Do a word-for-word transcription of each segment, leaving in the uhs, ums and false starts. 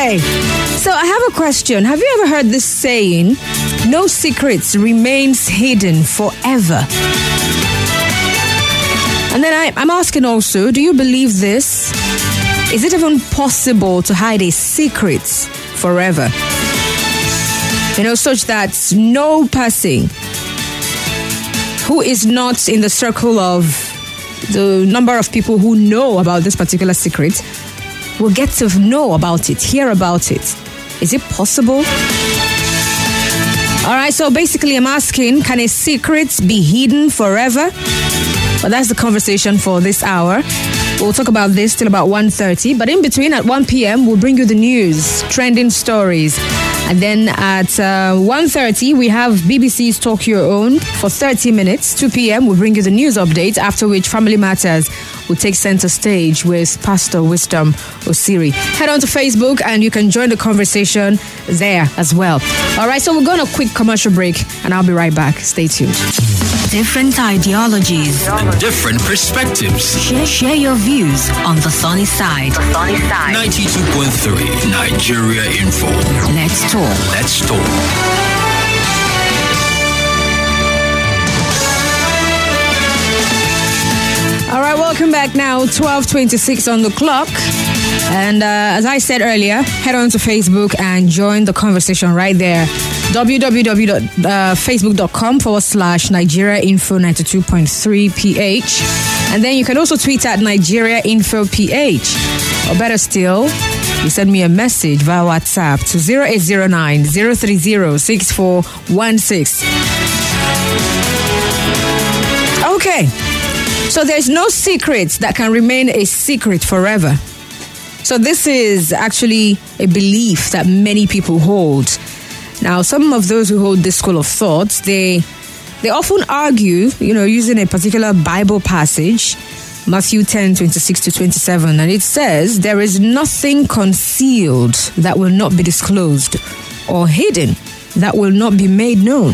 Okay. So I have a question. Have you ever heard this saying, no secrets remains hidden forever? And then I, I'm asking also, do you believe this? Is it even possible to hide a secret forever? You know, such that no person who is not in the circle of the number of people who know about this particular secret will get to know about it, hear about it. Is it possible? All right, so basically I'm asking, can a secret be hidden forever? Well, that's the conversation for this hour. We'll talk about this till about one thirty. But in between, at one p.m., we'll bring you the news, trending stories. And then at uh, one thirty, we have B B C's Talk Your Own for thirty minutes. two p.m., we'll bring you the news update, after which Family Matters will take center stage with Pastor Wisdom Osiri. Head on to Facebook and you can join the conversation there as well. All right, so we're going on a quick commercial break and I'll be right back. Stay tuned. Different ideologies, different perspectives. Share, share your views on the sunny side. The sunny side. ninety-two point three Nigeria Info. Let's talk. Let's talk. All right, welcome back now. twelve twenty-six on the clock. And uh, as I said earlier, head on to Facebook and join the conversation right there. www.facebook.com forward slash Nigeria Info ninety-two point three P H. And then you can also tweet at Nigeria Info P H. Or better still, you send me a message via WhatsApp to zero eight zero nine, zero three zero, six four one six. Okay. So there's no secret that can remain a secret forever. So this is actually a belief that many people hold. Now, some of those who hold this school of thought, they they often argue, you know, using a particular Bible passage, Matthew ten, twenty-six to twenty-seven, and it says, there is nothing concealed that will not be disclosed, or hidden that will not be made known.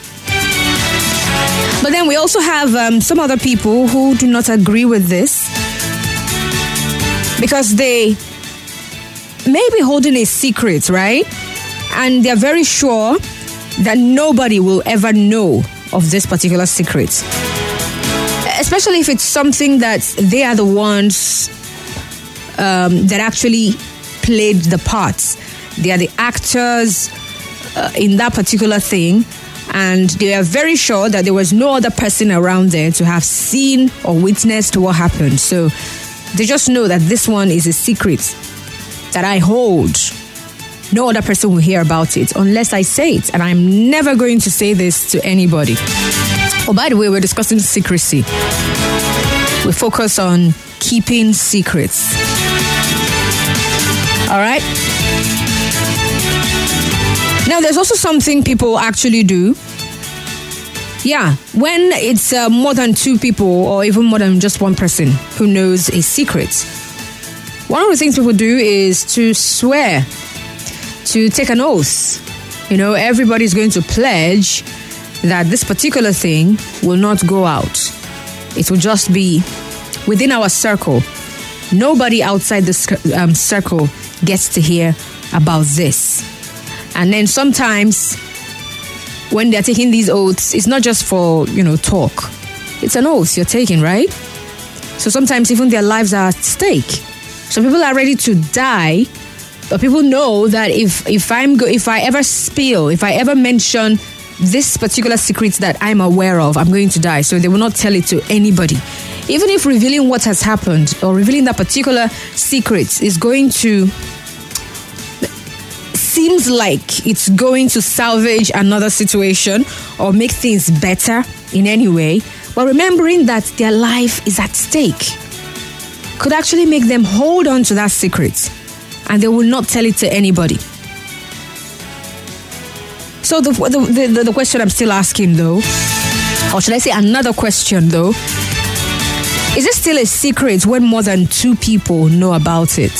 But then we also have um, some other people who do not agree with this, because they may be holding a secret, right? And they're very sure that nobody will ever know of this particular secret. Especially if it's something that they are the ones um, that actually played the parts. They are the actors uh, in that particular thing. And they are very sure that there was no other person around there to have seen or witnessed what happened. So they just know that this one is a secret that I hold. No other person will hear about it unless I say it. And I'm never going to say this to anybody. Oh, by the way, we're discussing secrecy. We focus on keeping secrets. All right? Now, there's also something people actually do. Yeah, when it's uh, more than two people or even more than just one person who knows a secret, one of the things people do is to swear, to take an oath. You know, everybody's going to pledge that this particular thing will not go out. It will just be within our circle. Nobody outside the um, circle gets to hear about this. And then sometimes when they're taking these oaths, it's not just for, you know, talk. It's an oath you're taking, right? So sometimes even their lives are at stake. So people are ready to die, but people know that if if I'm go, if I ever spill, if I ever mention this particular secret that I'm aware of, I'm going to die. So they will not tell it to anybody. Even if revealing what has happened or revealing that particular secret is going to seems like it's going to salvage another situation or make things better in any way, but remembering that their life is at stake could actually make them hold on to that secret, and they will not tell it to anybody. So the the, the, the question I'm still asking though, or should I say another question though, is it still a secret when more than two people know about it?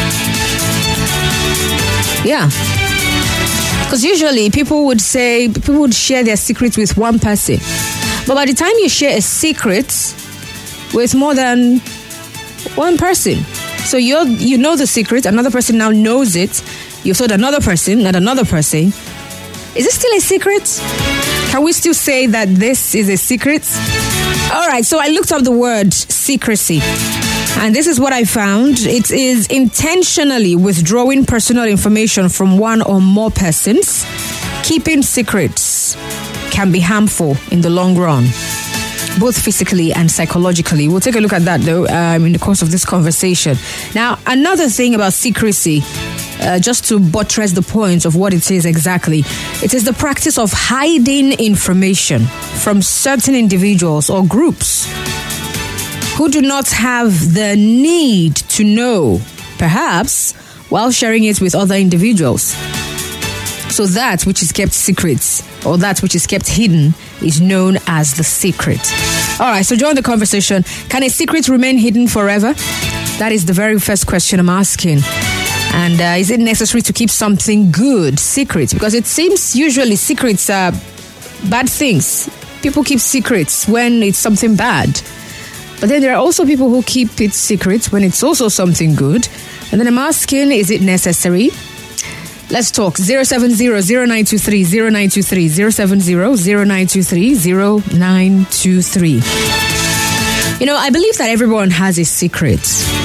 Yeah. Because usually people would say, people would share their secrets with one person. But by the time you share a secret with more than one person, So you you know the secret, another person now knows it. You've told another person and another person. Is it still a secret? Can we still say that this is a secret? All right, so I looked up the word secrecy. And this is what I found. It is intentionally withdrawing personal information from one or more persons. Keeping secrets can be harmful in the long run, both physically and psychologically. We'll take a look at that, though, um, in the course of this conversation. Now, another thing about secrecy, uh, just to buttress the point of what it is exactly, it is the practice of hiding information from certain individuals or groups who do not have the need to know, perhaps, while sharing it with other individuals. So that which is kept secret, or that which is kept hidden, is known as the secret. All right, so join the conversation. Can a secret remain hidden forever? That is the very first question I'm asking. And uh, is it necessary to keep something good secret? Because it seems usually secrets are bad things. People keep secrets when it's something bad. But then there are also people who keep it secret when it's also something good. And then I'm asking, is it necessary? Let's talk. zero seven zero, zero nine two three, zero nine two three, zero seven zero, zero nine two three, zero nine two three. You know, I believe that everyone has a secret.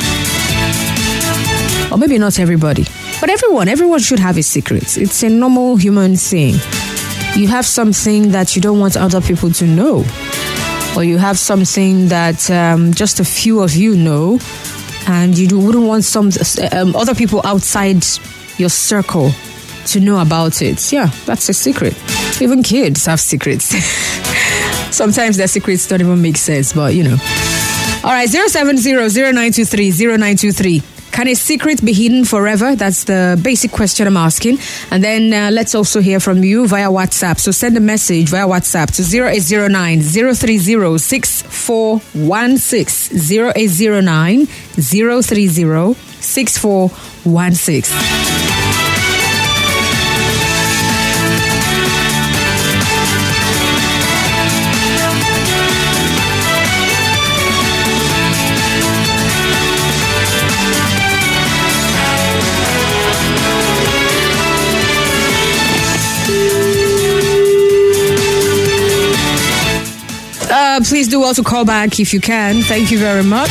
Or maybe not everybody. But everyone, everyone should have a secret. It's a normal human thing. You have something that you don't want other people to know. Or you have something that um, just a few of you know. And you wouldn't want some um, other people outside your circle to know about it. Yeah, that's a secret. Even kids have secrets. Sometimes their secrets don't even make sense, but you know. All right, zero seven zero, zero nine two three, zero nine two three. Can a secret be hidden forever? That's the basic question I'm asking. And then uh, let's also hear from you via WhatsApp. So send a message via WhatsApp to zero eight zero nine, zero three zero, six four one six, zero eight zero nine, zero three zero, six four one six. Uh, please do also call back if you can. Thank you very much.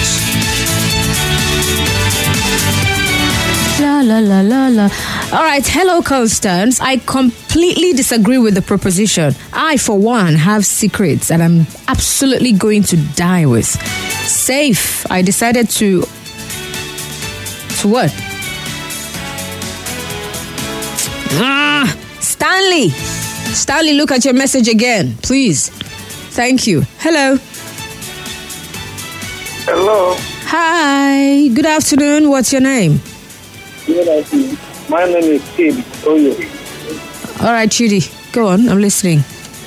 La la la la la. All right, hello, Constance. I completely disagree with the proposition. I, for one, have secrets that I'm absolutely going to die with. Safe. I decided to. To what? Ah, Stanley. Stanley, look at your message again, please. Thank you. Hello. Hello. Hi. Good afternoon. What's your name? Good afternoon. My name is Chidi Oyo. All right, Chidi. Go on. I'm listening.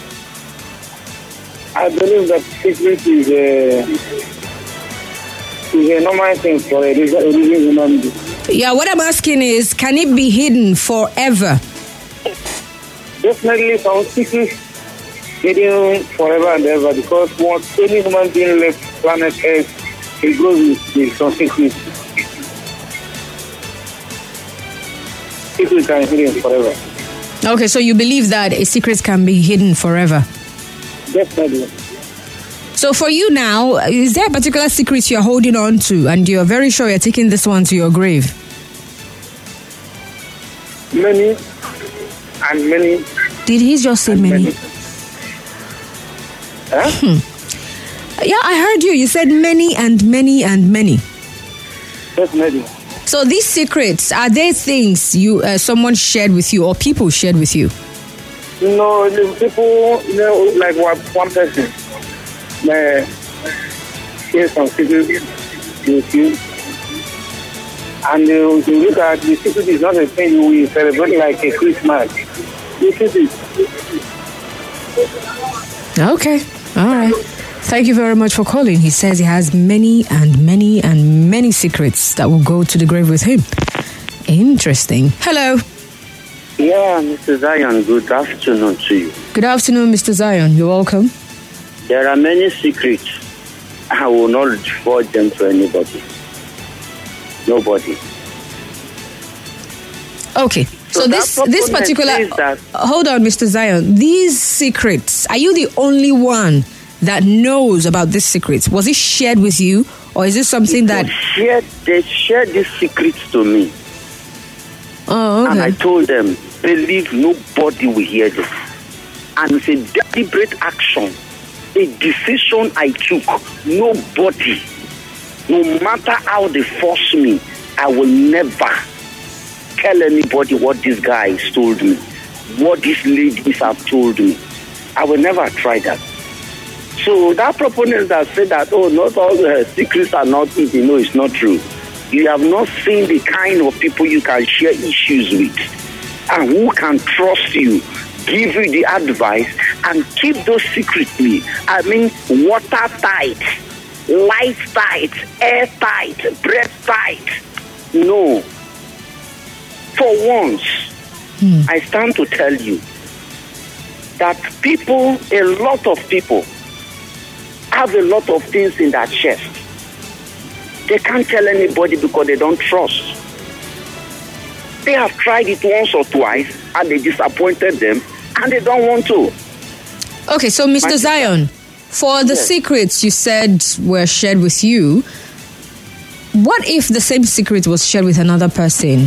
I believe that secret is a, is a normal thing for a living human being. Yeah, what I'm asking is, can it be hidden forever? Definitely some secrets hidden forever and ever, because once any human being left planet Earth, it goes with, with some secrets. Secrets are hidden forever. Okay, so you believe that a secret can be hidden forever? Definitely. So for you now, is there a particular secret you're holding on to and you're very sure you're taking this one to your grave? Many and many. Did he just say many? many. Huh? Hmm. Yeah, I heard you. You said many and many and many. Definitely. So these secrets, are they things you uh, someone shared with you or people shared with you? No, the people, you know, like one, one person may share some secrets with you. And uh, if you look at the secret, is not a thing we celebrate like a Christmas. This is Okay. All right. Thank you very much for calling. He says he has many and many and many secrets that will go to the grave with him. Interesting. Hello. Yeah, Mister Zion, good afternoon to you. Good afternoon, Mister Zion. You're welcome. There are many secrets. I will not divulge them to anybody. Nobody. Okay. So, So this that this proponent particular says that- hold on, Mister Zion. These secrets, are you the only one that knows about these secrets? Was it shared with you, or is it something that? They shared, they shared these secrets to me. Oh, And I okay. told them, believe nobody will hear this. And it's a deliberate action, a decision I took. Nobody, no matter how they force me, I will never tell anybody what these guys told me, what these ladies have told me. I will never try that. So that proponent that said that, oh, not all the secrets are not easy. No, it's not true. You have not seen the kind of people you can share issues with and who can trust you, give you the advice and keep those secretly. I mean, watertight, light tight, air tight, breath tight. No. For once, Hmm. I stand to tell you that people, a lot of people, have a lot of things in their chest. They can't tell anybody because they don't trust. They have tried it once or twice and they disappointed them and they don't want to. Okay, so Mister My- Zion, for the Yes. secrets you said were shared with you, what if the same secret was shared with another person?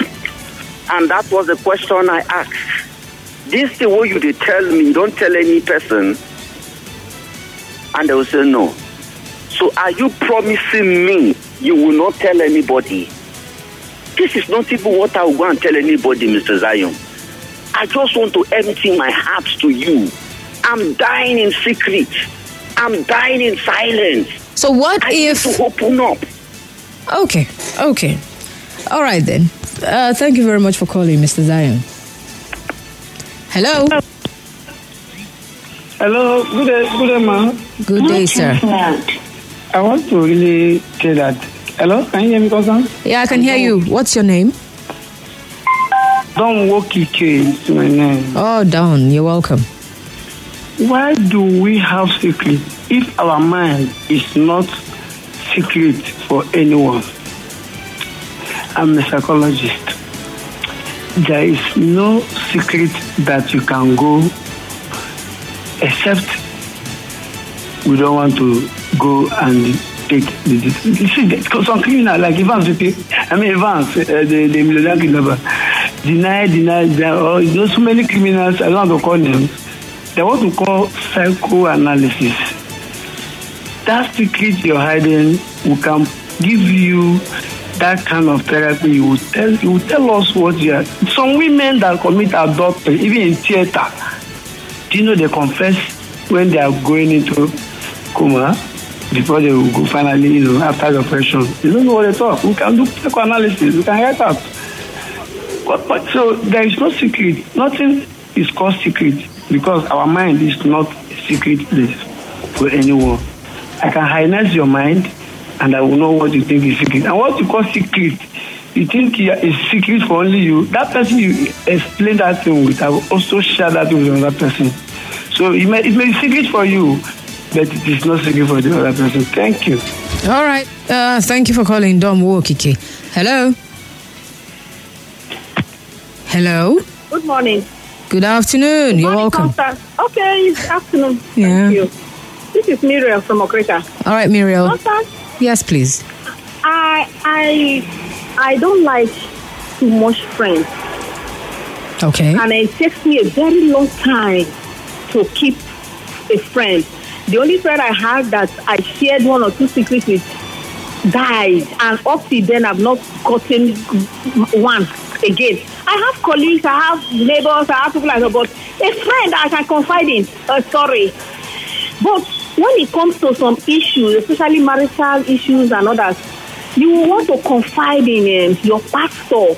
And that was the question I asked. This the way you they tell me, don't tell any person. And they will say no. So are you promising me you will not tell anybody? This is not even what I will go and tell anybody, Mister Zion. I just want to empty my heart to you. I'm dying in secret. I'm dying in silence. So what I if? need to open up. Okay, okay, all right then. Uh, thank you very much for calling, Mister Zion. Hello. Hello, good day, good day, ma'am. Good day, sir. I want to really say that. Hello, can you hear me, cousin? Yeah, I can hear you. What's your name? Don't walk Ike is my name. Oh, Don. You're welcome. Why do we have secret if our mind is not secret for anyone? I'm a psychologist. There is no secret that you can go except we don't want to go and take the decision. You see, because some criminal like Evans, I mean Evans, uh, the, the millionaire kidnapper, deny, deny, deny. Oh, there's so many criminals, I don't want to call them. They want to call psychoanalysis. That secret you're hiding, we can give you that kind of therapy. You will tell, you will tell us what you are. Some women that commit adultery, even in theater, do you know they confess when they are going into coma before they will go finally, you know, after the operation? You don't know what they talk. We can do psychoanalysis. We can get out. But, but so there is no secret. Nothing is called secret because our mind is not a secret place for anyone. I can harness your mind and I will know what you think is secret. And what you call secret, you think is secret for only you. That person you explain that thing with, I will also share that with another person. So it may, it may be secret for you, but it is not secret for the other person. Thank you. All right. Uh, thank you for calling Dom Wokike. Hello. Hello. Good morning. Good afternoon. Good You're morning, welcome. Constance. Okay, it's afternoon. Yeah. Thank you. This is Miriam from Okrika. All right, Muriel. Constance, Yes, please. I I I don't like too much friends, Okay. and it takes me a very long time to keep a friend. The only friend I had that I shared one or two secrets with died, and up till then I've not gotten one again. I have colleagues, I have neighbors, I have people like that, but a friend I can confide in. Uh, sorry, but when it comes to some issues, especially marital issues and others, you will want to confide in um, your pastor.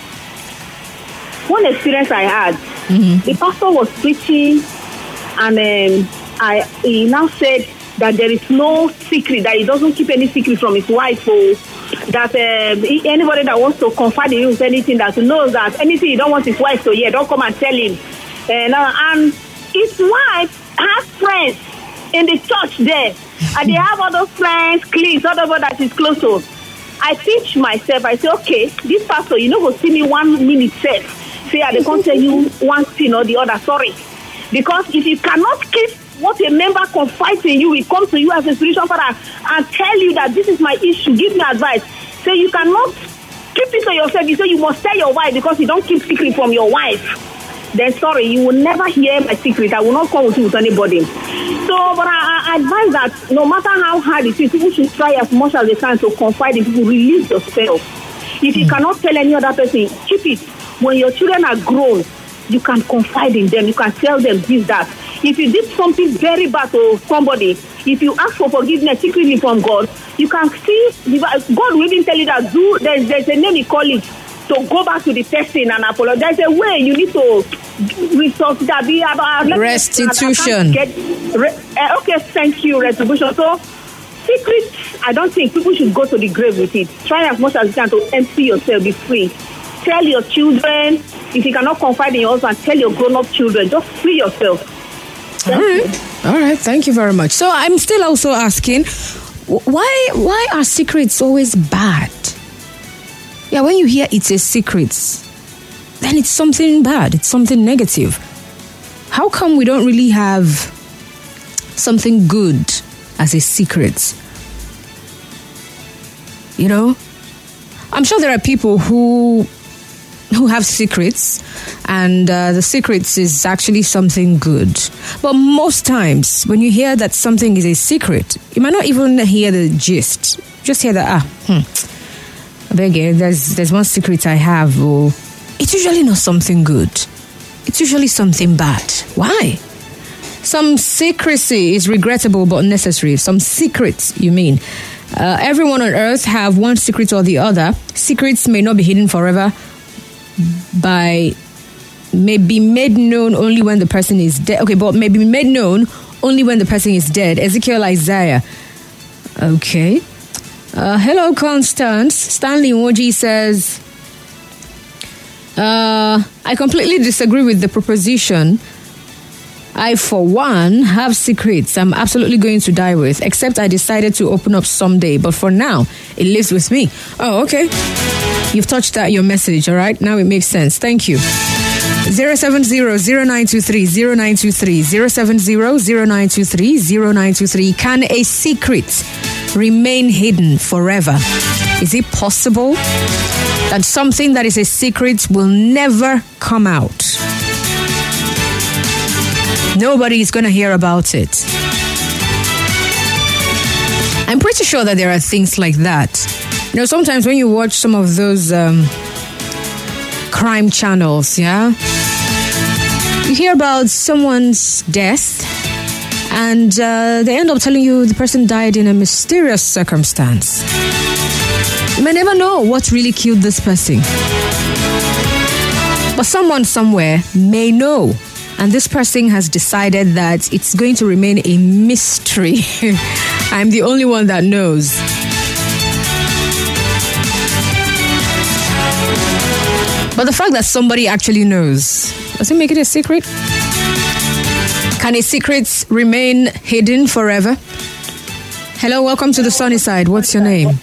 One experience I had, Mm-hmm. the pastor was preaching, and um, I he now said that there is no secret, that he doesn't keep any secret from his wife. So that um, anybody that wants to confide in him with anything, that knows that anything he don't want his wife to hear, don't come and tell him. And, uh, and his wife has friends in the church there, and they have other friends, cliques, other that is close to. I teach myself. I say, okay, this pastor, you know, go see me one minute set. Say, I can't tell you one thing or the other. Sorry. Because if you cannot keep what a member confides in you, will come to you as a spiritual father and tell you that this is my issue, give me advice. Say, you cannot keep it to yourself. You say you must tell your wife because you don't keep secret from your wife. Then sorry, you will never hear my secret. I will not come with you with anybody. So, but I, I advise that no matter how hard it is, people should try as much as they can to confide in people, release yourself. If you cannot tell any other person, keep it. When your children are grown, you can confide in them. You can tell them this, that. If you did something very bad to somebody, if you ask for forgiveness secretly from God, you can see, God will even tell you that do, there's, there's a name he call it, to go back to the person and apologize. There's a way you need to resource that be about restitution. Get, re, uh, okay, thank you, retribution. So, secrets, I don't think people should go to the grave with it. Try as much as you can to empty yourself, be free. Tell your children, if you cannot confide in your husband, tell your grown-up children, just free yourself. Thank All right. You. All right, thank you very much. So I'm still also asking, why why are secrets always bad? Yeah, when you hear it's a secret, then it's something bad, it's something negative. How come we don't really have something good as a secret? You know? I'm sure there are people who who have secrets, and uh, the secrets is actually something good. But most times, when you hear that something is a secret, you might not even hear the gist. Just hear that, ah, hmm, I beg you, there's, there's one secret I have. Or it's usually not something good. It's usually something bad. Why? Some secrecy is regrettable but necessary. Some secrets, you mean. Uh, everyone on earth have one secret or the other. Secrets may not be hidden forever, by may be made known only when the person is dead. Okay, but may be made known only when the person is dead. Ezekiel Isaiah. Okay. Uh, hello, Constance. Stanley Woji says, uh, I completely disagree with the proposition. I, for one, have secrets I'm absolutely going to die with, except I decided to open up someday. But for now, it lives with me. Oh, okay. You've touched that, your message, all right? Now it makes sense. Thank you. zero seven zero zero nine two three zero nine two three zero seven zero zero nine two three zero nine two three. Can a secret remain hidden forever? Is it possible that something that is a secret will never come out? Nobody is going to hear about it. I'm pretty sure that there are things like that. You know, sometimes when you watch some of those um, crime channels, yeah, you hear about someone's death and uh, they end up telling you the person died in a mysterious circumstance. You may never know what really killed this person. But someone somewhere may know. And this person has decided that it's going to remain a mystery. I'm the only one that knows. But the fact that somebody actually knows, does it make it a secret? Can a secret remain hidden forever? Hello, welcome to the sunny side. What's your name?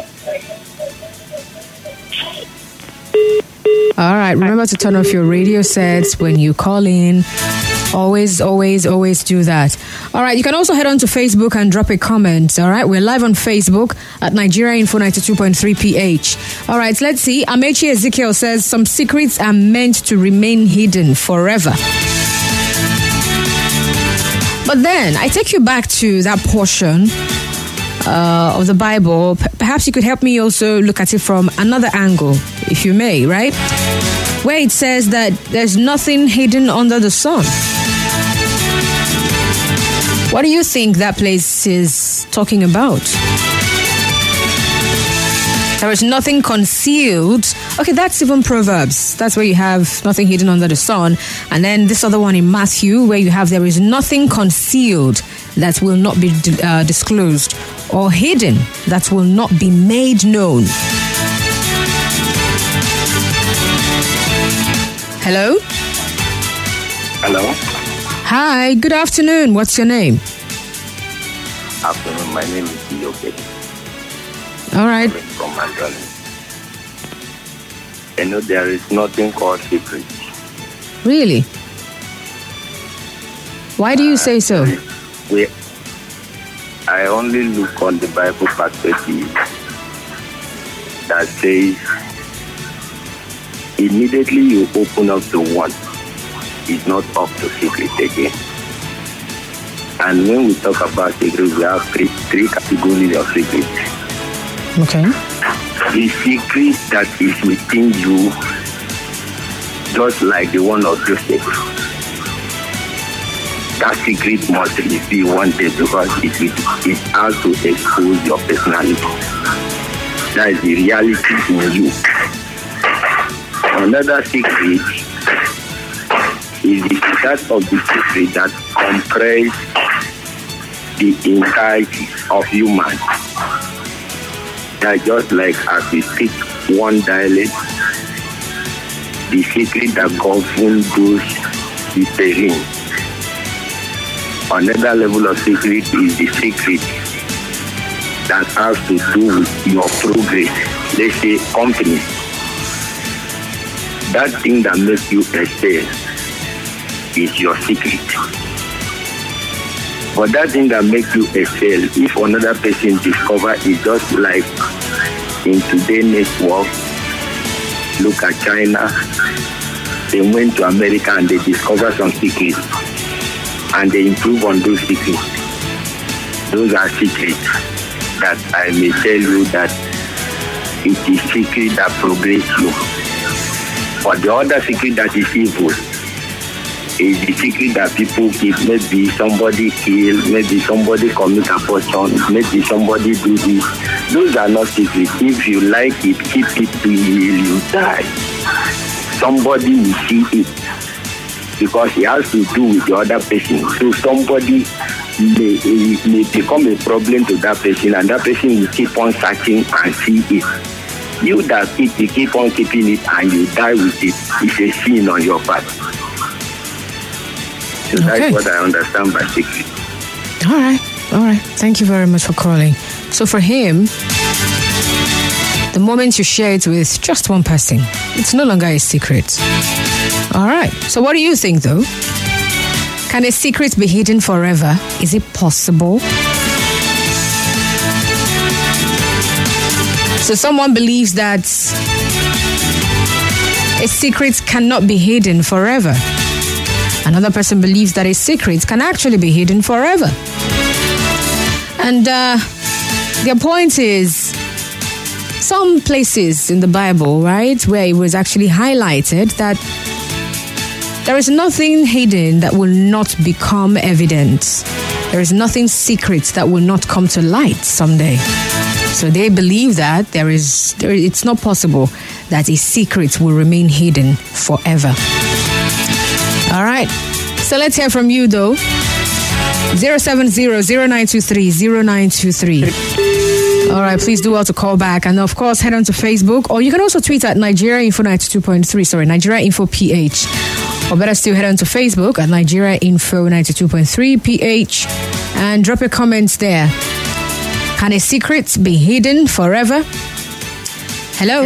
All right, remember to turn off your radio sets when you call in. Always, always, always do that. All right, you can also head on to Facebook and drop a comment. All right, we're live on Facebook at Nigeria Info ninety-two point three P H. All right, let's see. Amechi Ezekiel says some secrets are meant to remain hidden forever. But then I take you back to that portion uh, of the Bible. P- perhaps you could help me also look at it from another angle, if you may, right? Where it says that there's nothing hidden under the sun. What do you think that place is talking about? There is nothing concealed. Okay, that's even Proverbs. That's where you have nothing hidden under the sun. And then this other one in Matthew, where you have there is nothing concealed that will not be uh, disclosed, or hidden that will not be made known. Hello? Hello? Hi, good afternoon. What's your name? Afternoon, my name is Ioke. All right. From my darling. You know, there is nothing called secret. Really? Why do you say so? We, I only look on the Bible perspective that says immediately you open up to one, it's not up to secret again. And when we talk about secret, we have three, three categories of secrets. Okay. The secret that is within you, just like the one of Joseph. That secret must be wanted because it, it, it has to expose your personality. That is the reality in you. Another secret is the that of the secret that comprises the entirety of human. That just like as we speak one dialect, the secret that governs those is the Another level of secret is the secret that has to do with your progress. Let's say company. That thing that makes you excel is your secret. But that thing that makes you excel, if another person discover it, just like in today's network, look at China, they went to America and they discovered some secrets. And they improve on those secrets. Those are secrets that I may tell you that it is secret that progress you. But the other secret that is evil is the secret that people keep. Maybe somebody kill, maybe somebody commit abortion, maybe somebody do this. Those are not secrets. If you like it, keep it till you die. Somebody will see it. Because it has to do with the other person. So somebody may, may become a problem to that person, and that person will keep on searching and see it. You that keep, you keep on keeping it and you die with it, it's a sin on your part. So okay. That's what I understand by secret. All right, all right. Thank you very much for calling. So for him, the moment you share it with just one person, it's no longer a secret. All right. So what do you think, though? Can a secret be hidden forever? Is it possible? So someone believes that a secret cannot be hidden forever. Another person believes that a secret can actually be hidden forever. And uh, their point is, some places in the Bible, right, where it was actually highlighted that there is nothing hidden that will not become evident. There is nothing secret that will not come to light someday. So they believe that there is, there, it's not possible that a secret will remain hidden forever. All right. So let's hear from you, though. zero seven zero, zero nine two three, zero nine two three. All right, please do well to call back. And of course, head on to Facebook, or you can also tweet at Nigeria Info ninety-two point three. Sorry, Nigeria Info P H. Or better still, head on to Facebook at Nigeria Info ninety-two point three P H and drop your comments there. Can a secret be hidden forever? Hello?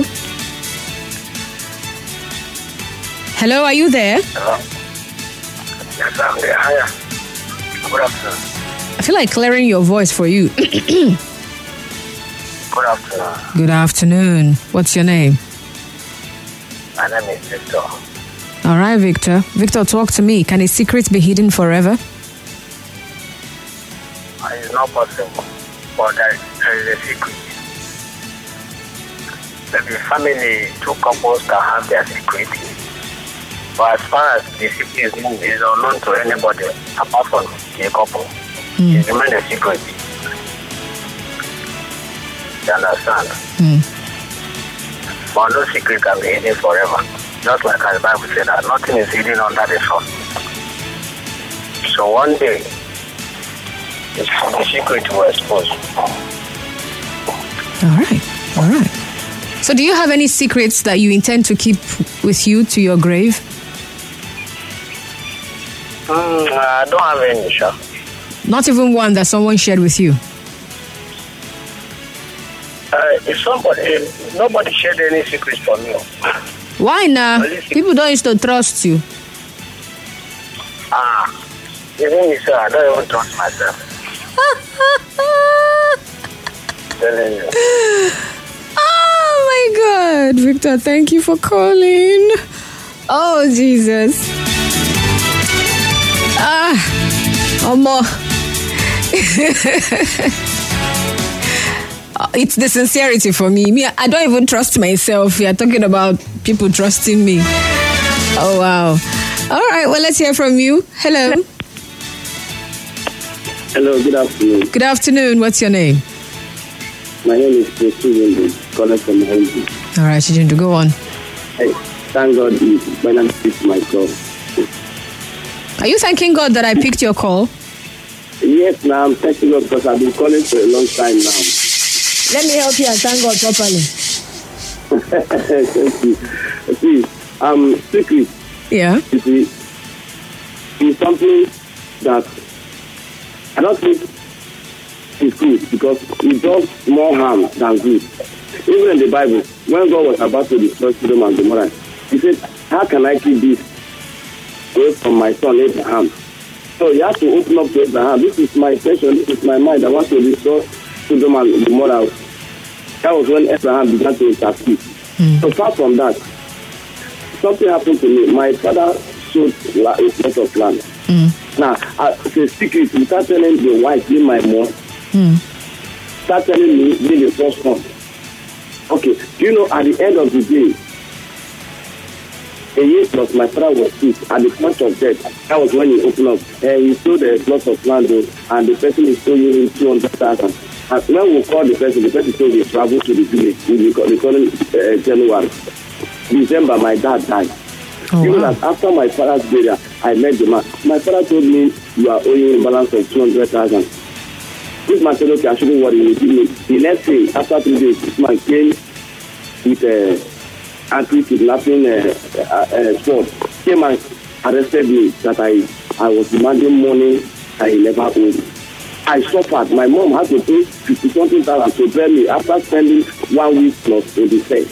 Hello, are you there? Hello. Yes, I'm there. Hiya. Good afternoon. I feel like clearing your voice for you. Good afternoon. Good afternoon. What's your name? My name is Victor. All right, Victor. Victor, talk to me. Can a secret be hidden forever? It's not possible, but there is, there is a secret. Maybe family, two couples can have their secret. But as far as the secret is known, it's unknown to anybody apart from the couple. Mm. It remains a secret. You understand? Mm. But no secret can be hidden forever. Just like the Bible said that nothing is hidden under the sun. So one day, the secret will expose. All right, all right. So do you have any secrets that you intend to keep with you to your grave? Mm, I don't have any, sure. Not even one that someone shared with you? Uh, if somebody, if nobody shared any secrets from me. Why now? People don't used to trust you. Ah, even me, sir, I don't even trust myself. Telling you. Oh my God, Victor, thank you for calling. Oh Jesus. Ah, Omo. It's the sincerity for me. Me, I don't even trust myself. We are talking about people trusting me. Oh wow. All right, well, let's hear from you. Hello. Hello, good afternoon. Good afternoon. What's your name? My name is Chijindu, calling from Haiti. All right, Chijindu, go on. Hey, thank God you when I picked my call. Are you thanking God that I picked your call? Yes, now I'm thanking God because I've been calling for a long time now. Let me help you and thank God properly. Thank you. See, um, secret. Yeah. You see, it's something that I don't think is good because it does more harm than good. Even in the Bible, when God was about to destroy Sodom and Gomorrah, he said, how can I keep this away from my son Abraham? So you have to open up to Abraham. This is my intention, this is my mind. I want to destroy Sodom and Gomorrah. That was when Abraham began to intercede. Mm. So far from that, something happened to me. My father sold a lot of land. Mm. Now, uh, it's a secret. You start telling the wife, being my mom, mm. start telling me, being the first one. Okay, do you know, at the end of the day, a year plus my father was sick at the point of death. That was when he opened up. And he sold a plot of land, and the person is owing him two hundred thousand. And when we call the person, the person told me to travel to the village. We call, they call him uh, January. December, my dad died. Oh, Even wow. as after my father's burial, I met the man. My father told me, you are owing a balance of two hundred thousand. This man said, okay, I shouldn't worry. He give me. The next day, after three days, this man came with a uh, anti-kidnapping uh, uh, uh, sword. Came and arrested me that I, I was demanding money that he never owed. I suffered. My mom had to pay fifty something thousand to bear me after spending one week plus in the States.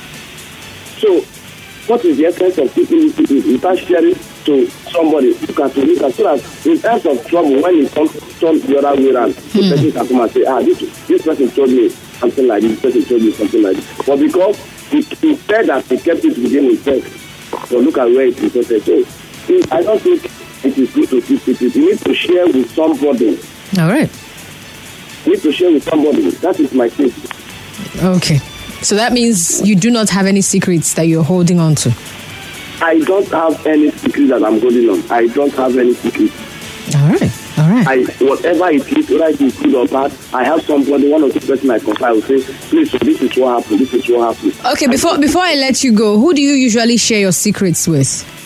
So, what is the essence of keeping this secret? You start sharing to somebody who can to look at so that in times of trouble, when it comes turn the other way around, mm. the person can come and say, ah, this, this person told me something like this, this person told me something like this. But because he, he said that he kept it within himself, so look at where it is. So, I don't think it is good to keep secret. You need to share with somebody. All right. You need to share with somebody. That is my thing. Okay. So that means you do not have any secrets that you're holding on to? I don't have any secrets that I'm holding on. I don't have any secrets. All right. All right. I, whatever it is, whether it is good or bad, I have somebody, one or two person I confide will say, please, so this is what happened, this is what happened. Okay, before before I let you go, who do you usually share your secrets with?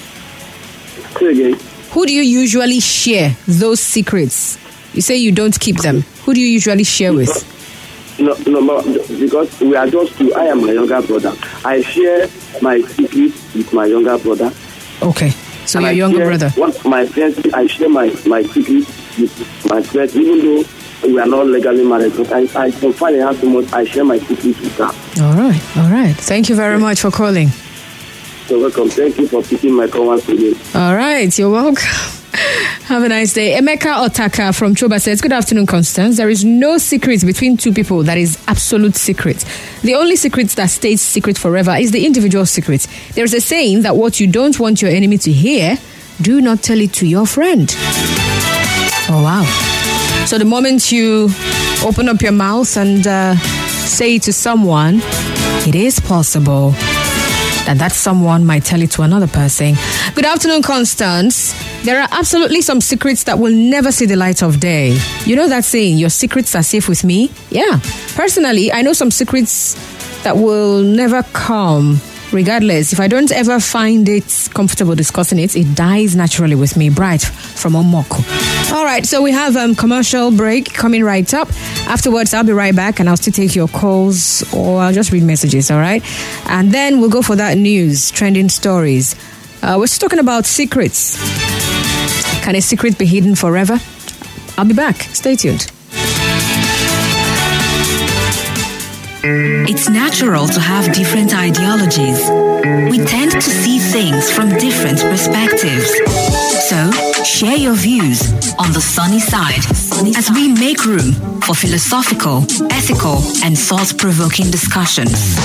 Say again. Who do you usually share those secrets? You say you don't keep them. Who do you usually share with? No, no, no, because we are just two. I am my younger brother. I share my secrets with my younger brother. Okay, so and your I younger share, brother. What my friends, I share my, my secrets with my friends, even though we are not legally married. But I, I confide in her so much. I share my secrets with her. All right, all right. Thank you very much for calling. You're welcome. Thank you for picking my call once again. All right, you're welcome. Have a nice day. Emeka Otaka from Choba says, good afternoon, Constance. There is no secret between two people that is absolute secret. The only secret that stays secret forever is the individual secret. There is a saying that what you don't want your enemy to hear, do not tell it to your friend. Oh, wow. So the moment you open up your mouth and uh, say it to someone, it is possible that that someone might tell it to another person. Good afternoon, Constance. There are absolutely some secrets that will never see the light of day. You know that saying, your secrets are safe with me? Yeah. Personally, I know some secrets that will never come. Regardless, if I don't ever find it comfortable discussing it, it dies naturally with me. Bright from Omoko. All right, so we have a um, commercial break coming right up. Afterwards, I'll be right back and I'll still take your calls or I'll just read messages, all right? And then we'll go for that news, trending stories. Uh, we're still talking about secrets. Can a secret be hidden forever? I'll be back. Stay tuned. It's natural to have different ideologies. We tend to see things from different perspectives. So, share your views on the sunny side as we make room for philosophical, ethical, and thought-provoking discussions.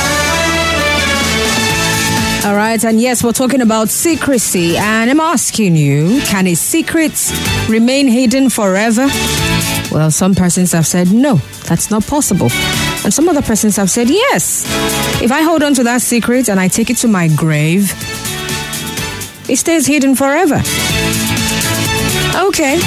All right, and yes, we're talking about secrecy, and I'm asking you, can a secret remain hidden forever? Well, some persons have said no, that's not possible. And some other persons have said yes. If I hold on to that secret and I take it to my grave, it stays hidden forever. Okay.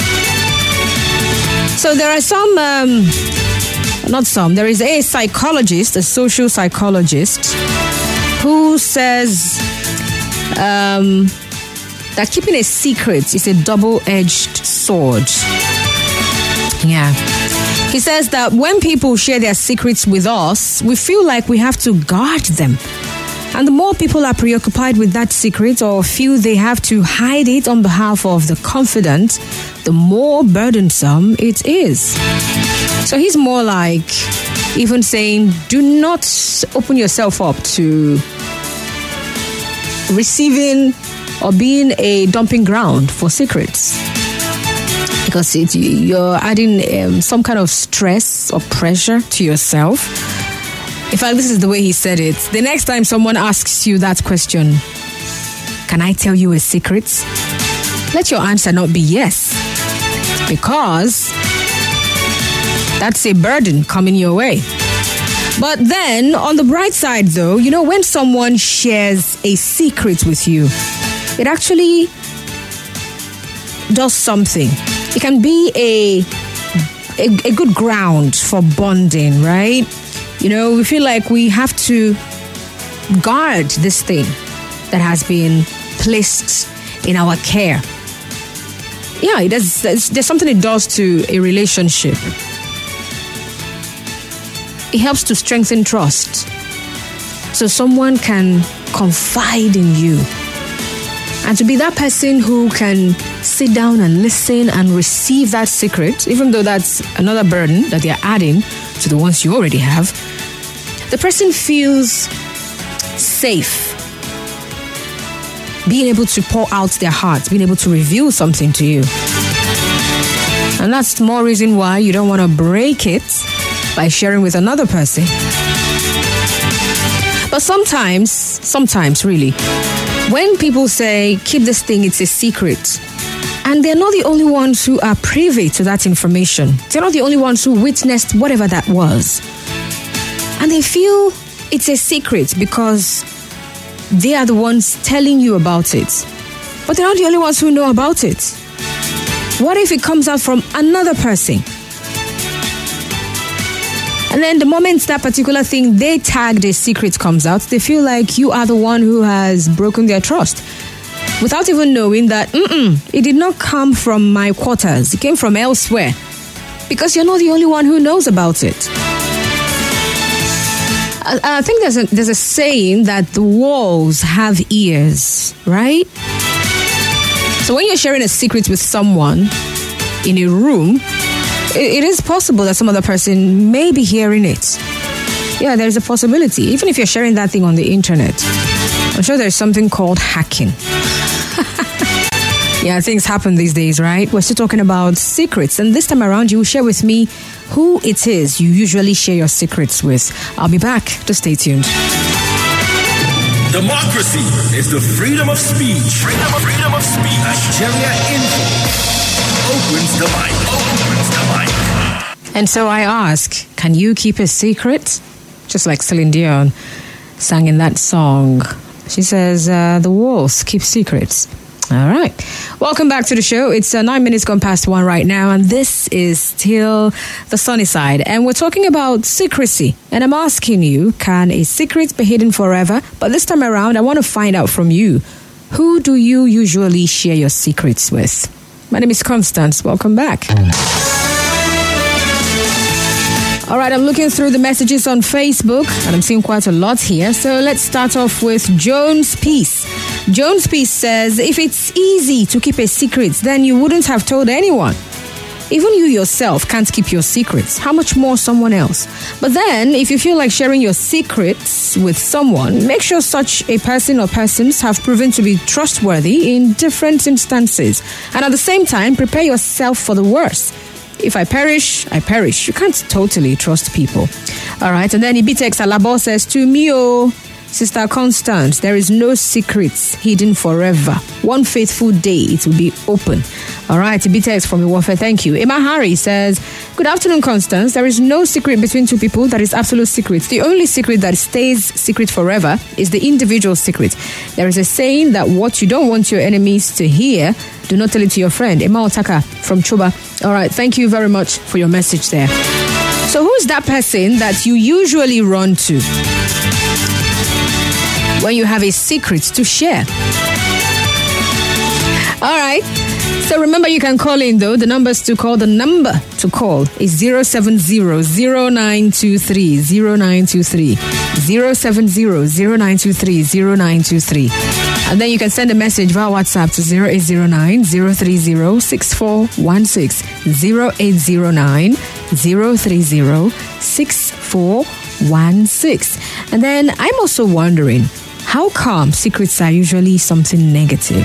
So there are some, um, not some, there is a psychologist, a social psychologist, who says um, that keeping a secret is a double-edged sword. Yeah. He says that when people share their secrets with us, we feel like we have to guard them. And the more people are preoccupied with that secret or feel they have to hide it on behalf of the confidant, the more burdensome it is. So he's more like even saying, do not open yourself up to receiving or being a dumping ground for secrets. Because it, you're adding um, some kind of stress or pressure to yourself. In fact, this is the way he said it. The next time someone asks you that question, can I tell you a secret? Let your answer not be yes. Because that's a burden coming your way. But then, on the bright side though, you know, when someone shares a secret with you, it actually does something. It can be a, a, a good ground for bonding, right? You know, we feel like we have to guard this thing that has been placed in our care. Yeah, it does, there's, there's something it does to a relationship. It helps to strengthen trust. So someone can confide in you. And to be that person who can sit down and listen and receive that secret, even though that's another burden that they're adding to the ones you already have, the person feels safe. Being able to pour out their heart, being able to reveal something to you. And that's more reason why you don't want to break it by sharing with another person. But sometimes, sometimes really, when people say, keep this thing, it's a secret, and they're not the only ones who are privy to that information. They're not the only ones who witnessed whatever that was. And they feel it's a secret because they are the ones telling you about it. But they're not the only ones who know about it. What if it comes out from another person? And then the moment that particular thing they tagged a secret comes out, they feel like you are the one who has broken their trust. Without even knowing that, mm-mm, it did not come from my quarters. It came from elsewhere. Because you're not the only one who knows about it. I, I think there's a, there's a saying that the walls have ears, right? So when you're sharing a secret with someone in a room, it is possible that some other person may be hearing it. Yeah, there's a possibility. Even if you're sharing that thing on the internet, I'm sure there's something called hacking. Yeah, things happen these days, right? We're still talking about secrets. And this time around, you will share with me who it is you usually share your secrets with. I'll be back. Just stay tuned. Democracy is the freedom of speech. Freedom of, freedom of speech. Nigeria Info opens the mic. Opens the mic. And so I ask, can you keep a secret? Just like Celine Dion sang in that song. She says, uh, the walls keep secrets. All right. Welcome back to the show. It's uh, nine minutes gone past one right now, and this is still the sunny side. And we're talking about secrecy. And I'm asking you, can a secret be hidden forever? But this time around, I want to find out from you, who do you usually share your secrets with? My name is Constance. Welcome back. All right, I'm looking through the messages on Facebook, and I'm seeing quite a lot here. So let's start off with Jones Peace. Jones Peace says, if it's easy to keep a secret, then you wouldn't have told anyone. Even you yourself can't keep your secrets. How much more someone else? But then, if you feel like sharing your secrets with someone, make sure such a person or persons have proven to be trustworthy in different instances. And at the same time, prepare yourself for the worst. If I perish, I perish. You can't totally trust people. All right. And then Ibitex Alabo says, to me, oh, Sister Constance, there is no secrets hidden forever. One faithful day, it will be open. All right. Ibitex from the warfare. Thank you. Emma Harry says, good afternoon, Constance. There is no secret between two people that is absolute secret. The only secret that stays secret forever is the individual secret. There is a saying that what you don't want your enemies to hear, do not tell it to your friend. Emma Otaka from Chuba. All right. Thank you very much for your message there. So who's that person that you usually run to when you have a secret to share? All right. So remember, you can call in, though. The numbers to call, the number to call is zero seven zero zero nine two three zero nine two three. zero seven zero zero nine two three zero nine two three. And then you can send a message via WhatsApp to zero eight zero nine zero three zero six four one six. zero eight zero nine zero three zero six four one six. And then I'm also wondering, how come secrets are usually something negative?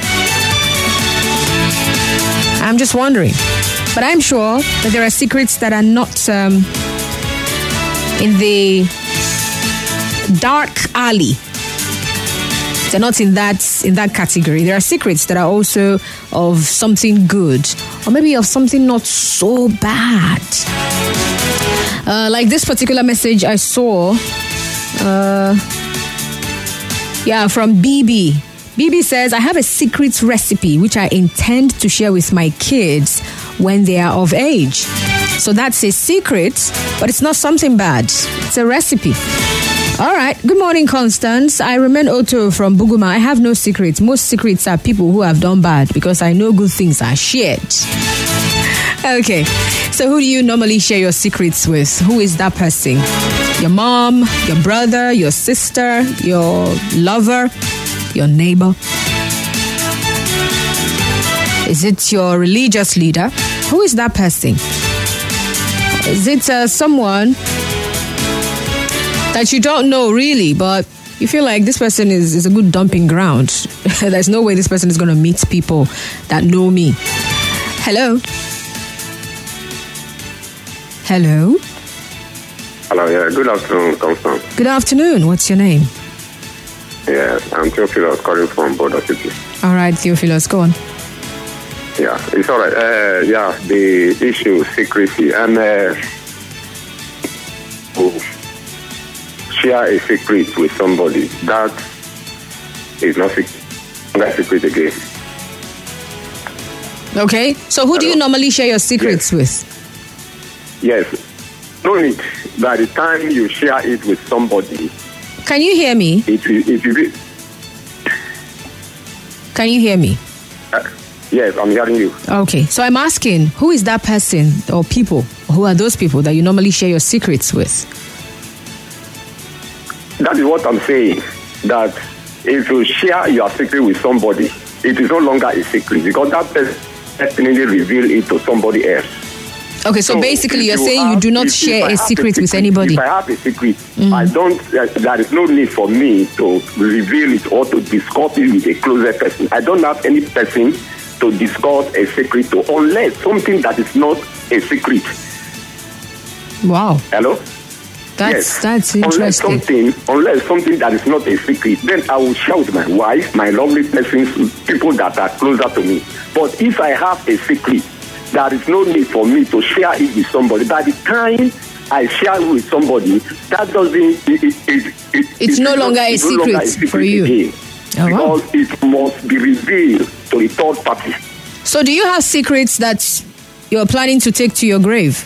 I'm just wondering. But I'm sure that there are secrets that are not um, in the dark alley. They're not in that in that category. There are secrets that are also of something good, or maybe of something not so bad. Uh, like this particular message I saw, uh, yeah, from B B. B B says, I have a secret recipe which I intend to share with my kids when they are of age. So that's a secret, but it's not something bad. It's a recipe. All right. Good morning, Constance. I remain Otto from Buguma. I have no secrets. Most secrets are people who have done bad because I know good things are shit. Okay. So who do you normally share your secrets with? Who is that person? Your mom, your brother, your sister, your lover, your neighbor? Is it your religious leader? Who is that person? Is it uh, someone that you don't know really, but you feel like this person is, is a good dumping ground? There's no way this person is going to meet people that know me. Hello? Hello? Hello, yeah. Good afternoon, Constance. Good afternoon. What's your name? Yes, I'm Theophilus calling from Border City. All right, Theophilus, go on. Yeah, it's all right. Uh, yeah, the issue, secrecy. And uh, share a secret with somebody. That is not a secret again. Okay, so who Hello? do you normally share your secrets yes. with? Yes. No need. By the time you share it with somebody... Can you hear me? It will, it will be... Can you hear me? Uh, yes, I'm hearing you. Okay, so I'm asking, who is that person or people? Who are those people that you normally share your secrets with? That is what I'm saying. That if you share your secret with somebody, it is no longer a secret because that person definitely reveal it to somebody else. Okay, so, so basically you're you saying have, you do not if, share if a, secret a secret with anybody. If I have a secret, mm. I don't, uh, there is no need for me to reveal it or to discuss it with a closer person. I don't have any person to discuss a secret to unless something that is not a secret. Wow. Hello? That's, yes. that's interesting. Unless something, unless something that is not a secret, then I will share with my wife, my lovely persons, people that are closer to me. But if I have a secret, there is no need for me to share it with somebody. By the time I share it with somebody, that doesn't... It, it, it, it, it's, no longer, a, secret no longer a secret for you. Again, oh, wow. Because it must be revealed to the third party. So do you have secrets that you're planning to take to your grave?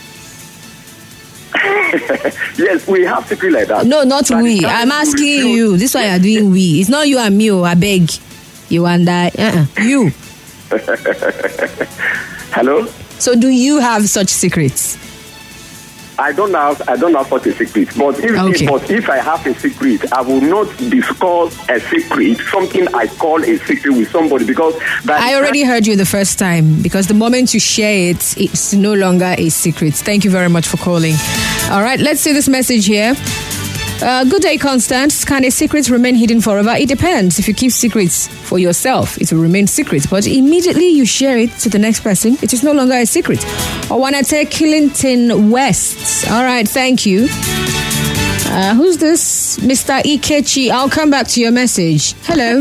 Yes, we have secrets like that. No, not By we. I'm asking you. This is why you're doing we. It's not you and me. I beg. You and I. Uh-uh. You. Hello? So do you have such secrets? I don't have I don't have such a secret. But if Okay. but if I have a secret, I will not discuss a secret, something I call a secret with somebody, because by I the already heard you the first time, because the moment you share it, it's no longer a secret. Thank you very much for calling. All right, let's see this message here. Uh, good day, Constance. Can a secret remain hidden forever? It depends. If you keep secrets for yourself, it will remain secret. But immediately you share it to the next person, it is no longer a secret. Owanate Killington West. All right, thank you. Uh, who's this? Mister Ikechi. I'll come back to your message. Hello.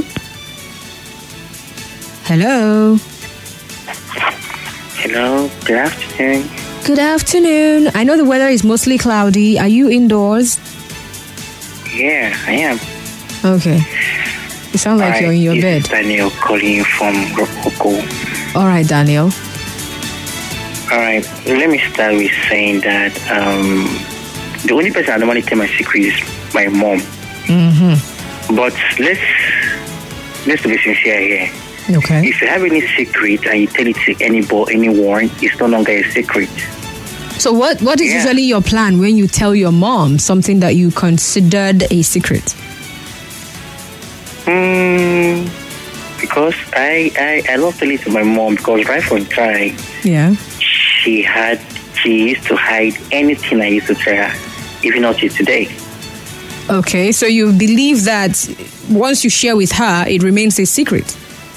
Hello. Hello, good afternoon. Good afternoon. I know the weather is mostly cloudy. Are you indoors? Yeah, I am. Okay. You sound like Hi, you're in your this bed. is Daniel calling you from Rokoko. All right, Daniel. All right, let me start with saying that um, the only person I normally tell my secret is my mom. Mm-hmm. But let's let's be sincere here. Okay. If you have any secret and you tell it to anybody, anyone, it's no longer a secret. So what, what is Yeah. usually your plan when you tell your mom something that you considered a secret? Hmm. Because I, I, I love telling it to my mom, because right from time, Yeah. she had she used to hide anything I used to tell her, even not till today. Okay, so you believe that once you share with her, it remains a secret?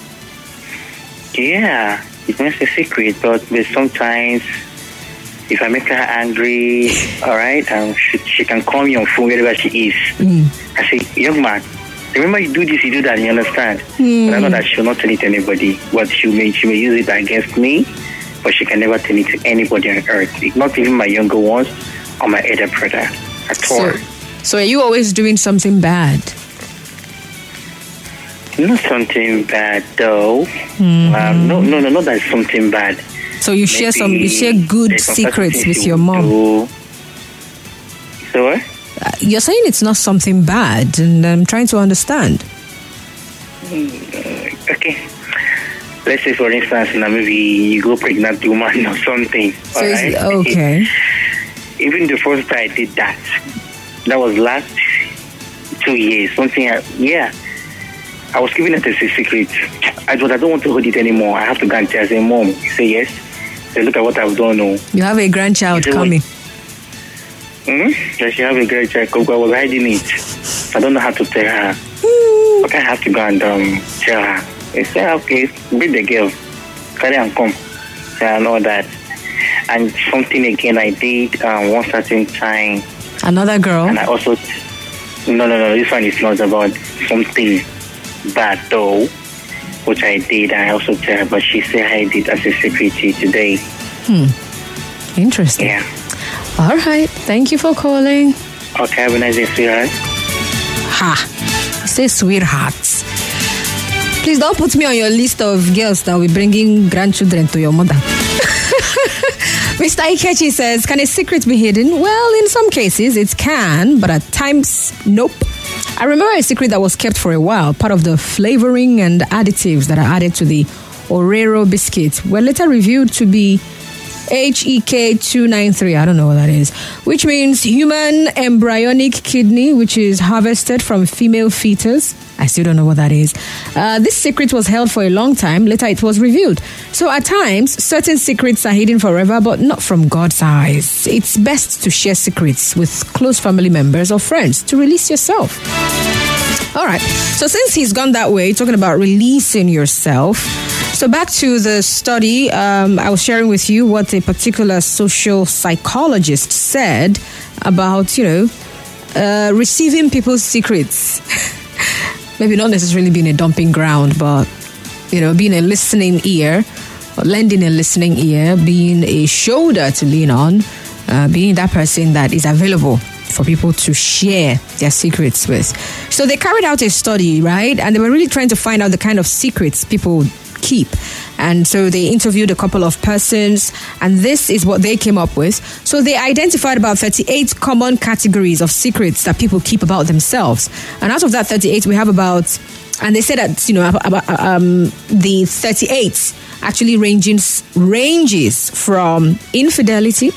Yeah, it's not a secret, but, but sometimes if I make her angry, all right, um, she, she can call me on phone wherever she is. Mm. I say, young man, remember you do this, you do that, you understand? Mm. But I know that she'll not tell it to anybody, but she may, she may use it against me, but she can never tell it to anybody on earth, not even my younger ones or my elder brother at all. So, so are you always doing something bad? Not something bad, though. Mm-hmm. Um, no, no, no, not that it's something bad. So you share some, you share good there's some certain secrets things with you your mom. do. So what? Uh, You're saying it's not something bad, and I'm trying to understand. Mm, okay. Let's say, for instance, now maybe you go pregnant woman or something. So all it's- right? okay. Even the first time I did that, that was last two years. Something, I, yeah. I was giving it as a secret. I thought I don't want to hold it anymore. I have to go and tell her, I say, Mom, you say yes. Say, look at what I've done. No. You have a grandchild Is it coming. Hmm? Does she have a great child? Because I was hiding it. I don't know how to tell her. Okay, I have to go and um, tell her. I say, okay, bring the girl. Carry and come. Say, I know that. And something again I did um, one certain time. Another girl? And I also... No, no, no. This one is not about something bad, though, which I did. I also tell her, but she said I did as a secret today. Hmm. Interesting. Yeah. All right. Thank you for calling. Okay, have a nice day, sweetheart. Ha. You say sweethearts. Please don't put me on your list of girls that will be bringing grandchildren to your mother. Mister Ikechi says, can a secret be hidden? Well, in some cases it can, but at times, nope. I remember a secret that was kept for a while, part of the flavoring and additives that are added to the Oreo biscuit were later revealed to be H E K two ninety-three, I don't know what that is, which means human embryonic kidney, which is harvested from female fetus. I still don't know what that is. Uh, this secret was held for a long time. Later, it was revealed. So at times, certain secrets are hidden forever, but not from God's eyes. It's best to share secrets with close family members or friends to release yourself. All right. So since he's gone that way, talking about releasing yourself, so back to the study, um, I was sharing with you what a particular social psychologist said about, you know, uh, receiving people's secrets. Maybe not necessarily being a dumping ground, but, you know, being a listening ear, or lending a listening ear, being a shoulder to lean on, uh, being that person that is available for people to share their secrets with. So they carried out a study, right? And they were really trying to find out the kind of secrets people keep. And so they interviewed a couple of persons, and this is what they came up with. So they identified about thirty-eight common categories of secrets that people keep about themselves. And out of that thirty-eight, we have about, and they said that, you know, about, um, the thirty-eight actually ranging, ranges from infidelity,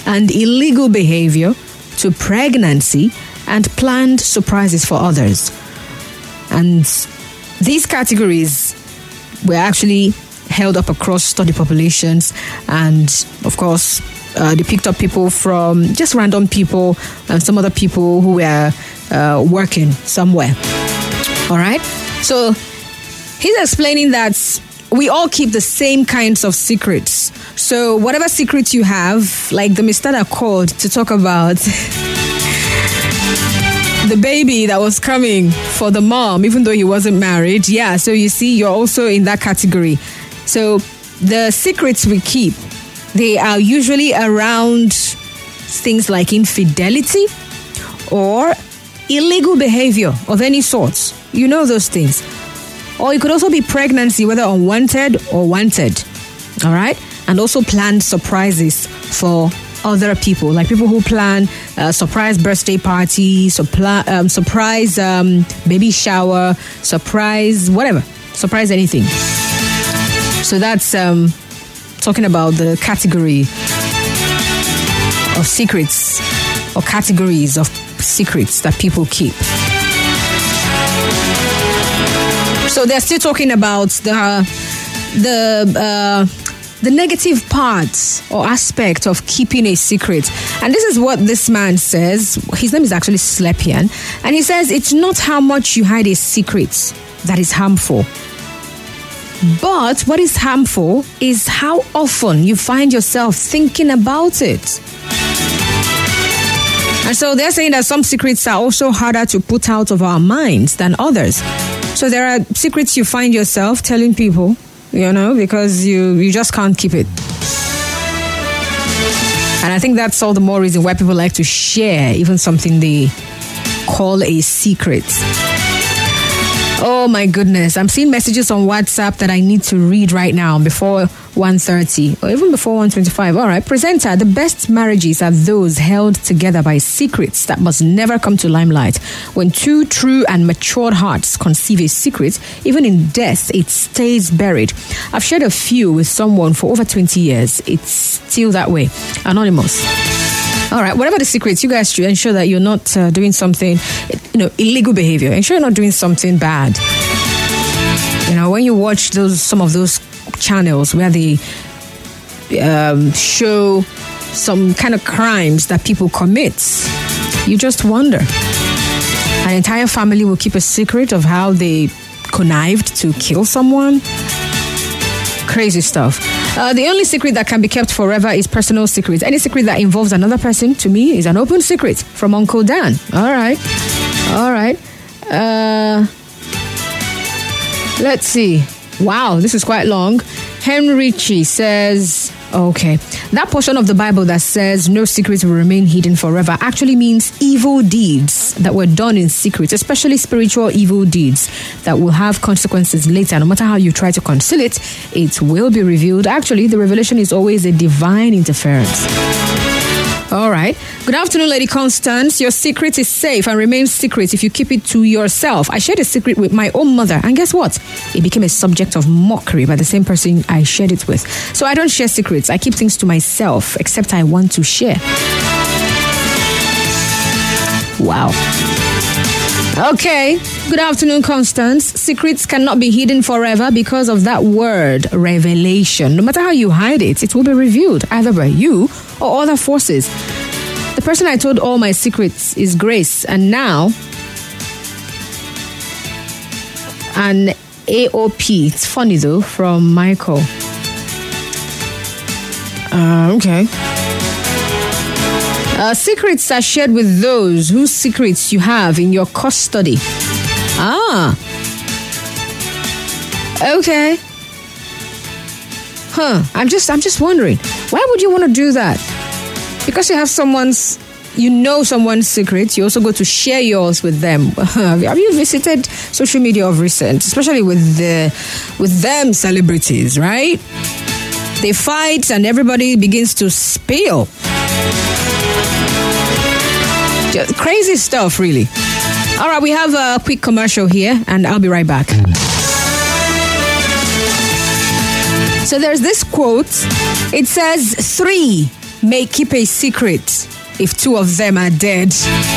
and illegal behavior to pregnancy and planned surprises for others. And these categories were actually held up across study populations, and of course uh, they picked up people from just random people and some other people who were uh, working somewhere. All right, so he's explaining that we all keep the same kinds of secrets. So whatever secrets you have, like the Mister that called to talk about the baby that was coming for the mom, even though he wasn't married. Yeah, so you see, you're also in that category. So the secrets we keep, they are usually around things like infidelity or illegal behavior of any sort. You know those things. Or it could also be pregnancy, whether unwanted or wanted. All right? And also planned surprises for other people, like people who plan uh, surprise birthday parties, supply, um, surprise um, baby shower, surprise whatever, surprise anything. So that's um, talking about the category of secrets or categories of secrets that people keep. So they're still talking about the uh, the uh, the negative parts or aspect of keeping a secret. And this is what this man says. His name is actually Slepian. And he says, it's not how much you hide a secret that is harmful. But what is harmful is how often you find yourself thinking about it. And so they're saying that some secrets are also harder to put out of our minds than others. So there are secrets you find yourself telling people, you know, because you, you just can't keep it. And I think that's all the more reason why people like to share even something they call a secret. Oh my goodness, I'm seeing messages on WhatsApp that I need to read right now before one thirty or even before one twenty-five. All right, presenter, the best marriages are those held together by secrets that must never come to limelight. When two true and matured hearts conceive a secret, even in death, it stays buried. I've shared a few with someone for over twenty years. It's still that way. Anonymous. All right, whatever the secrets, you guys should ensure that you're not uh, doing something, you know, illegal behavior. Ensure you're not doing something bad. You know, when you watch those, some of those channels where they um, show some kind of crimes that people commit, you just wonder. An entire family will keep a secret of how they connived to kill someone. Crazy stuff. Uh, the only secret that can be kept forever is personal secrets. Any secret that involves another person, to me, is an open secret. From Uncle Dan. All right. All right. Uh, let's see. Wow, this is quite long. Henry Chi says, okay, that portion of the Bible that says no secrets will remain hidden forever actually means evil deeds that were done in secret, especially spiritual evil deeds that will have consequences later. No matter how you try to conceal it, it will be revealed. Actually, the revelation is always a divine interference. All right. Good afternoon, Lady Constance. Your secret is safe and remains secret if you keep it to yourself. I shared a secret with my own mother, and guess what? It became a subject of mockery by the same person I shared it with. So I don't share secrets. I keep things to myself, except I want to share. Wow. Okay. Good afternoon, Constance. Secrets cannot be hidden forever because of that word, revelation. No matter how you hide it, it will be revealed either by you or other forces. The person I told all my secrets is Grace, and now an A O P. It's funny though, from Michael. Uh, okay. Uh, secrets are shared with those whose secrets you have in your custody. Ah. Okay. Huh. I'm just I'm just wondering, why would you want to do that? Because you have someone's, you know someone's secret, you also go to share yours with them. Have you visited social media of recent, especially with the with them celebrities, right? They fight and everybody begins to spill. Just crazy stuff, really. All right, we have a quick commercial here, and I'll be right back. So there's this quote. It says, three may keep a secret if two of them are dead?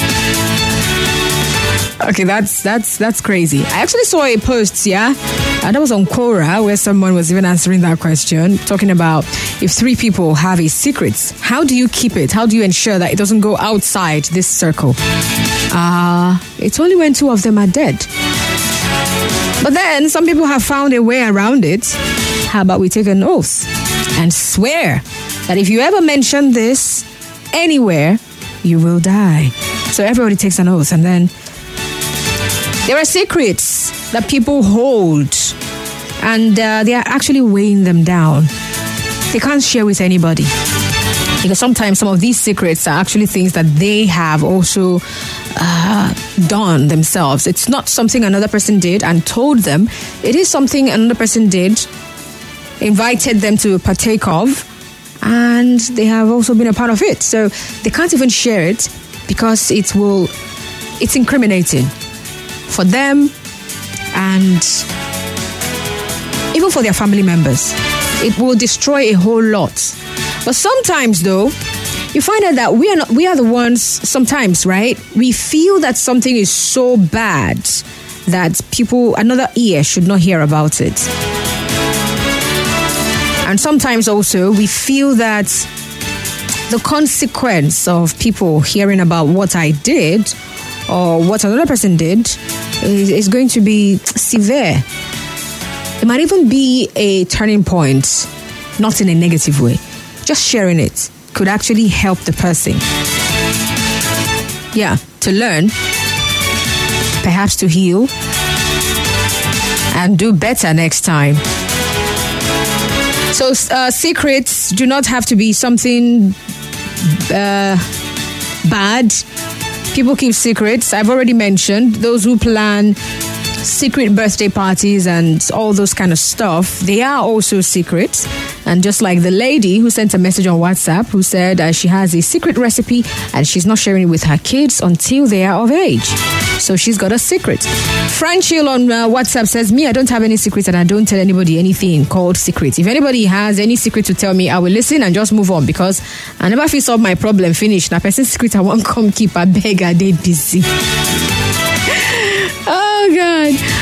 Okay, that's that's that's crazy. I actually saw a post, yeah, and that was on Quora, where someone was even answering that question, talking about if three people have a secret, how do you keep it? How do you ensure that it doesn't go outside this circle? Uh, it's only when two of them are dead. But then some people have found a way around it. How about we take an oath and swear that if you ever mention this anywhere, you will die. So everybody takes an oath, and then there are secrets that people hold, and uh, they are actually weighing them down. They can't share with anybody, because sometimes some of these secrets are actually things that they have also uh, done themselves. It's not something another person did and told them. It is something another person did, invited them to partake of, and they have also been a part of it. So they can't even share it because it will, it's incriminating for them and even for their family members. It will destroy a whole lot. But sometimes, though, you find out that we are not, we are the ones, sometimes, right? We feel that something is so bad that people, another ear should not hear about it. And sometimes also we feel that the consequence of people hearing about what I did or what another person did is, is going to be severe. It might even be a turning point, not in a negative way. Just sharing it could actually help the person. Yeah, to learn, perhaps to heal, and do better next time. So uh, secrets do not have to be something uh, bad. People keep secrets. I've already mentioned those who plan secret birthday parties and all those kind of stuff. They are also secrets. And just like the lady who sent a message on WhatsApp who said uh, she has a secret recipe and she's not sharing it with her kids until they are of age. So she's got a secret. Franchil on uh, WhatsApp says, me, I don't have any secrets and I don't tell anybody anything called secrets. If anybody has any secret to tell me, I will listen and just move on because I never feel solve my problem finish. Now, person's secret I won't come keep. I beg, I did busy. Oh, God.